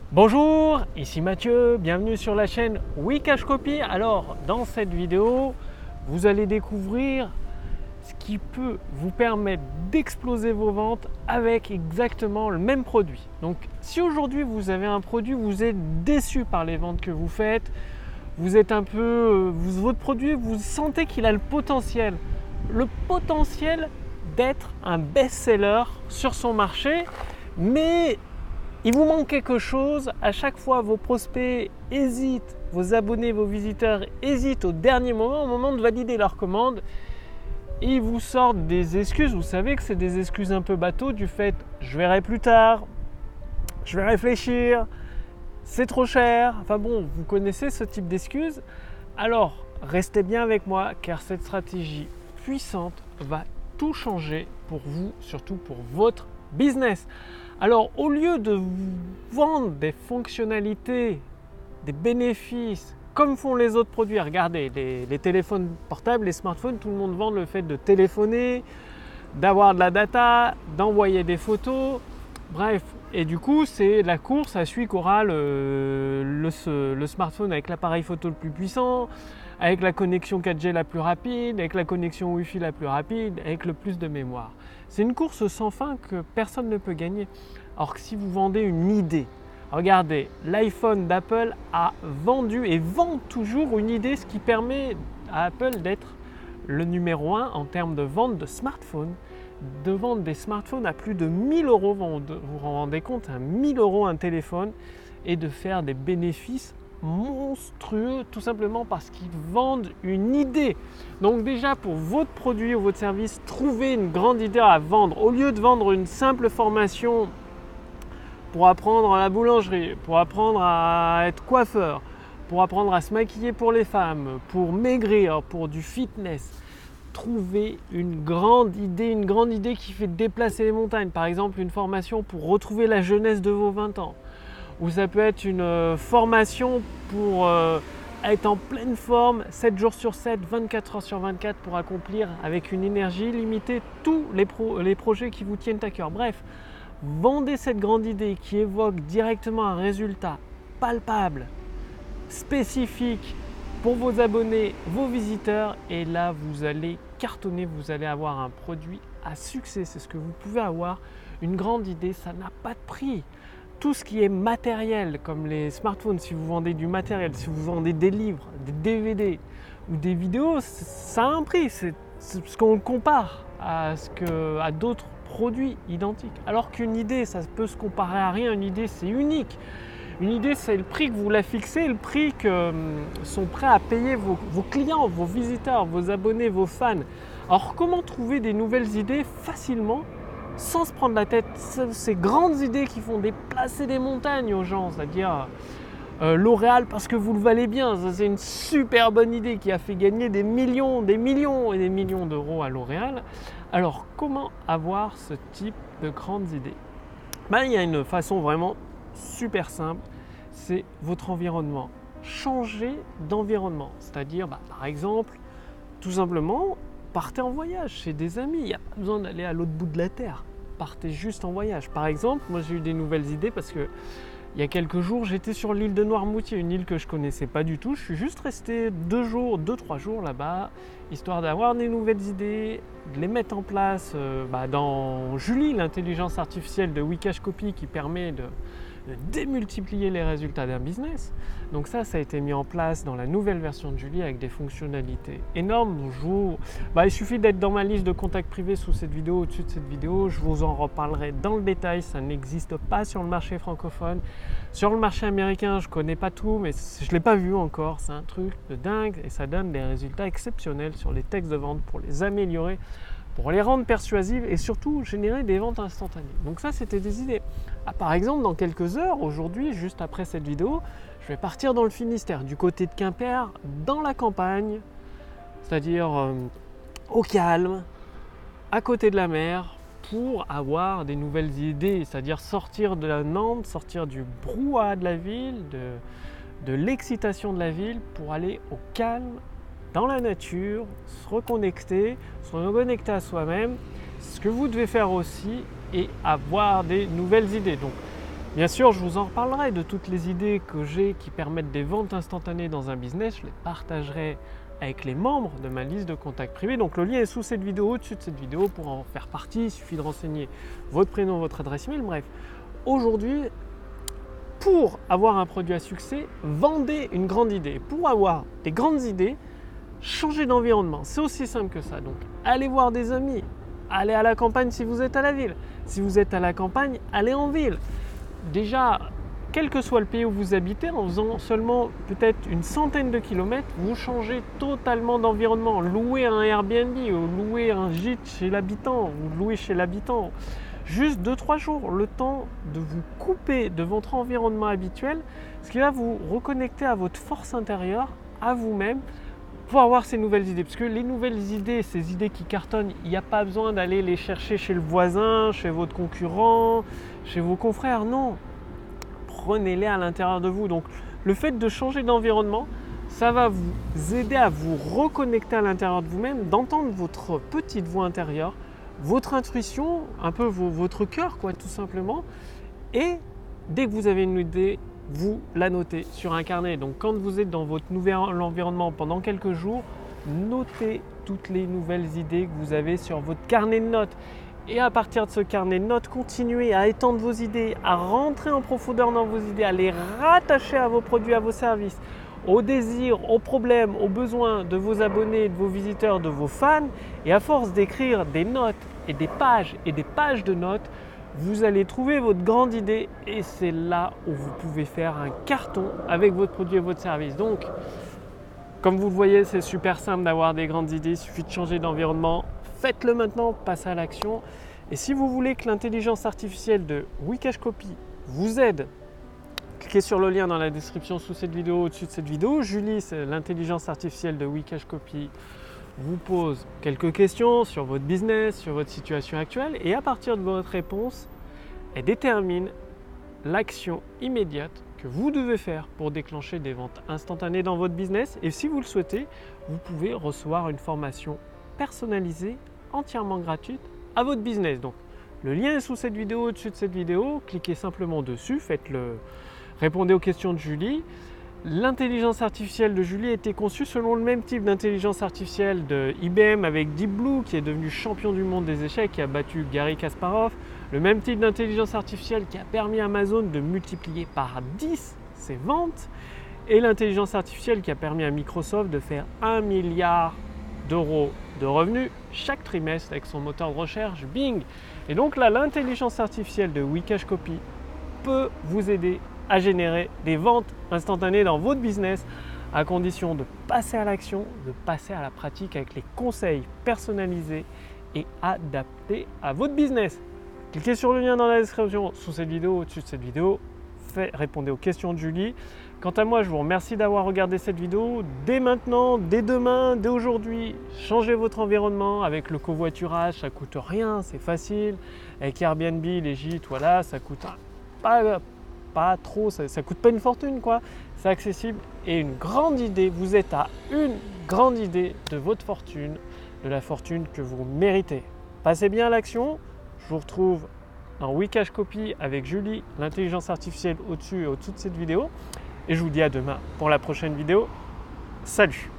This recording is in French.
Bonjour, ici Mathieu, bienvenue sur la chaîne Wikashcopy. Alors, dans cette vidéo, vous allez découvrir ce qui peut vous permettre d'exploser vos ventes avec exactement le même produit. Donc, si aujourd'hui vous avez un produit, vous êtes déçu par les ventes que vous faites, vous êtes un peu, votre produit, vous sentez qu'il a le potentiel d'être un best-seller sur son marché, mais il vous manque quelque chose. À chaque fois, vos prospects hésitent, vos abonnés, vos visiteurs hésitent au dernier moment, au moment de valider leur commande. Et ils vous sortent des excuses. Vous savez que c'est des excuses un peu bateau du fait « je verrai plus tard »,« je vais réfléchir »,« c'est trop cher ». Enfin bon, vous connaissez ce type d'excuses. Alors, restez bien avec moi car cette stratégie puissante va tout changer pour vous, surtout pour votre business. Alors, au lieu de vous vendre des fonctionnalités, des bénéfices, comme font les autres produits, regardez, les téléphones portables, les smartphones, tout le monde vend le fait de téléphoner, d'avoir de la data, d'envoyer des photos, bref. Et du coup, c'est la course à celui qui aura le smartphone avec l'appareil photo le plus puissant, avec la connexion 4G la plus rapide, avec la connexion Wi-Fi la plus rapide, avec le plus de mémoire. C'est une course sans fin que personne ne peut gagner. Alors que si vous vendez une idée, regardez, l'iPhone d'Apple a vendu et vend toujours une idée, ce qui permet à Apple d'être le numéro 1 en termes de vente de smartphones, de vendre des smartphones à plus de 1000 euros. Vous vous rendez compte, à 1000 euros un téléphone, et de faire des bénéfices monstrueux, tout simplement parce qu'ils vendent une idée. Donc déjà, pour votre produit ou votre service, trouvez une grande idée à vendre. Au lieu de vendre une simple formation pour apprendre à la boulangerie, pour apprendre à être coiffeur, pour apprendre à se maquiller pour les femmes, pour maigrir, pour du fitness, trouvez une grande idée qui fait déplacer les montagnes. Par exemple, une formation pour retrouver la jeunesse de vos 20 ans. Ou ça peut être une formation pour être en pleine forme 7 jours sur 7, 24 heures sur 24 pour accomplir avec une énergie limitée tous les projets qui vous tiennent à cœur. Bref, vendez cette grande idée qui évoque directement un résultat palpable, spécifique pour vos abonnés, vos visiteurs, et là vous allez cartonner, vous allez avoir un produit à succès. C'est ce que vous pouvez avoir. Une grande idée, ça n'a pas de prix. Tout ce qui est matériel, comme les smartphones, si vous vendez du matériel, si vous vendez des livres, des DVD ou des vidéos, ça a un prix. C'est ce qu'on compare à d'autres produits identiques. Alors qu'une idée, ça peut se comparer à rien. Une idée, c'est unique. Une idée, c'est le prix que vous la fixez, le prix que sont prêts à payer vos clients, vos visiteurs, vos abonnés, vos fans. Alors, comment trouver des nouvelles idées facilement sans se prendre la tête? Ces grandes idées qui font déplacer des montagnes aux gens, c'est-à-dire L'Oréal parce que vous le valez bien, ça c'est une super bonne idée qui a fait gagner des millions et des millions d'euros à L'Oréal. Alors comment avoir ce type de grandes idées? Il y a une façon vraiment super simple, c'est votre environnement. Changez d'environnement, c'est-à-dire par exemple, tout simplement, partez en voyage chez des amis. Il n'y a pas besoin d'aller à l'autre bout de la terre. Partez juste en voyage. Par exemple, moi j'ai eu des nouvelles idées parce que il y a quelques jours, j'étais sur l'île de Noirmoutier, une île que je ne connaissais pas du tout. Je suis juste resté 2-3 jours là-bas, histoire d'avoir des nouvelles idées, de les mettre en place dans Julie, l'intelligence artificielle de Wikashcopy qui permet de démultiplier les résultats d'un business. Donc ça a été mis en place dans la nouvelle version de Julie avec des fonctionnalités énormes. Il suffit d'être dans ma liste de contacts privés sous cette vidéo, au-dessus de cette vidéo. Je vous en reparlerai dans le détail. Ça n'existe pas sur le marché francophone. Sur le marché américain, je ne connais pas tout, mais je ne l'ai pas vu encore. C'est un truc de dingue et ça donne des résultats exceptionnels sur les textes de vente pour les améliorer, pour les rendre persuasives et surtout générer des ventes instantanées. Donc ça, c'était des idées. Par exemple, dans quelques heures, aujourd'hui, juste après cette vidéo, je vais partir dans le Finistère, du côté de Quimper, dans la campagne, c'est-à-dire au calme, à côté de la mer, pour avoir des nouvelles idées, c'est-à-dire sortir de la Nantes, sortir du brouhaha de la ville, de l'excitation de la ville, pour aller au calme, dans la nature, se reconnecter à soi-même. Ce que vous devez faire aussi et avoir des nouvelles idées. Donc Bien sûr, je vous en reparlerai de toutes les idées que j'ai qui permettent des ventes instantanées dans un business. Je les partagerai avec les membres de ma liste de contacts privés. Donc le lien est sous cette vidéo, au-dessus de cette vidéo. Pour en faire partie, il suffit de renseigner votre prénom, votre adresse email. Bref, aujourd'hui, pour avoir un produit à succès, vendez une grande idée. Pour avoir des grandes idées, changez d'environnement. C'est aussi simple que ça. Donc allez voir des amis, allez à la campagne si vous êtes à la ville. Si vous êtes à la campagne, allez en ville. Déjà, quel que soit le pays où vous habitez, en faisant seulement peut-être une centaine de kilomètres, vous changez totalement d'environnement. Louez un Airbnb ou louez un gîte chez l'habitant ou louez chez l'habitant. Juste 2-3 jours, le temps de vous couper de votre environnement habituel, ce qui va vous reconnecter à votre force intérieure, à vous-même, pour avoir ces nouvelles idées. Parce que les nouvelles idées, ces idées qui cartonnent, il n'y a pas besoin d'aller les chercher chez le voisin, chez votre concurrent, chez vos confrères. Non, prenez-les à l'intérieur de vous. Donc le fait de changer d'environnement, ça va vous aider à vous reconnecter à l'intérieur de vous-même, d'entendre votre petite voix intérieure, votre intuition, un peu votre cœur, quoi, tout simplement. Et dès que vous avez une idée, vous la notez sur un carnet. Donc quand vous êtes dans votre nouvel environnement pendant quelques jours, notez toutes les nouvelles idées que vous avez sur votre carnet de notes. Et à partir de ce carnet de notes, continuez à étendre vos idées, à rentrer en profondeur dans vos idées, à les rattacher à vos produits, à vos services, aux désirs, aux problèmes, aux besoins de vos abonnés, de vos visiteurs, de vos fans. Et à force d'écrire des notes et des pages de notes, vous allez trouver votre grande idée et c'est là où vous pouvez faire un carton avec votre produit et votre service. Donc, comme vous le voyez, c'est super simple d'avoir des grandes idées, il suffit de changer d'environnement. Faites-le maintenant, passez à l'action. Et si vous voulez que l'intelligence artificielle de Wikashcopy vous aide, cliquez sur le lien dans la description sous cette vidéo, au-dessus de cette vidéo. Julie, c'est l'intelligence artificielle de Wikashcopy, vous pose quelques questions sur votre business, sur votre situation actuelle et à partir de votre réponse, elle détermine l'action immédiate que vous devez faire pour déclencher des ventes instantanées dans votre business. Et si vous le souhaitez, vous pouvez recevoir une formation personnalisée, entièrement gratuite à votre business. Donc, le lien est sous cette vidéo, au-dessus de cette vidéo. Cliquez simplement dessus, répondez aux questions de Julie. L'intelligence artificielle de Julie a été conçue selon le même type d'intelligence artificielle de IBM avec Deep Blue qui est devenu champion du monde des échecs, qui a battu Garry Kasparov. Le même type d'intelligence artificielle qui a permis à Amazon de multiplier par 10 ses ventes. Et l'intelligence artificielle qui a permis à Microsoft de faire 1 milliard d'euros de revenus chaque trimestre avec son moteur de recherche Bing. Et donc là, l'intelligence artificielle de Wikashcopy peut vous aider à générer des ventes instantanées dans votre business à condition de passer à l'action, de passer à la pratique avec les conseils personnalisés et adaptés à votre business. Cliquez sur le lien dans la description sous cette vidéo, au-dessus de cette vidéo. Répondez aux questions de Julie. Quant à moi, je vous remercie d'avoir regardé cette vidéo. Dès maintenant, dès demain, dès aujourd'hui, changez votre environnement avec le covoiturage. Ça ne coûte rien, c'est facile. Avec Airbnb, les gîtes, voilà, ça coûte pas trop, ça coûte pas une fortune, quoi. C'est accessible et une grande idée. Vous êtes à une grande idée de votre fortune, de la fortune que vous méritez. Passez bien à l'action. Je vous retrouve dans Wikashcopy avec Julie, l'intelligence artificielle au-dessus et au-dessous de cette vidéo. Et je vous dis à demain pour la prochaine vidéo. Salut!